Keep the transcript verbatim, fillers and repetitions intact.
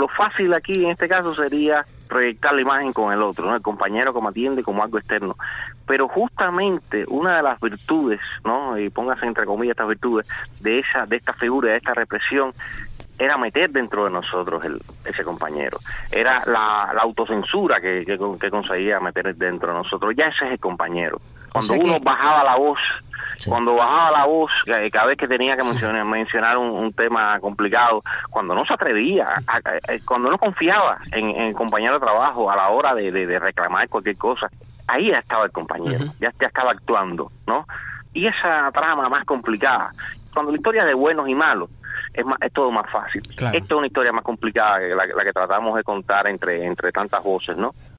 lo fácil aquí en este caso sería proyectar la imagen con el otro, ¿no? El compañero como atiende como algo externo. Pero justamente una de las virtudes, ¿no? Y póngase entre comillas estas virtudes, de esa, de esta figura, de esta represión, era meter dentro de nosotros el, ese compañero. Era la, la autocensura que, que, que conseguía meter dentro de nosotros. Ya ese es el compañero. Cuando o sea uno que... bajaba la voz, sí. cuando bajaba la voz, cada vez que tenía que sí. mencionar, mencionar un, un tema complicado, cuando no se atrevía, a, a, cuando no confiaba en, en el compañero de trabajo a la hora de, de, de reclamar cualquier cosa, ahí ya estaba el compañero, uh-huh. ya, ya estaba actuando, ¿no? Y esa trama más complicada, cuando la historia es de buenos y malos, es más, es todo más fácil. Claro. Esta es una historia más complicada que la, la que tratamos de contar entre entre tantas voces, ¿no?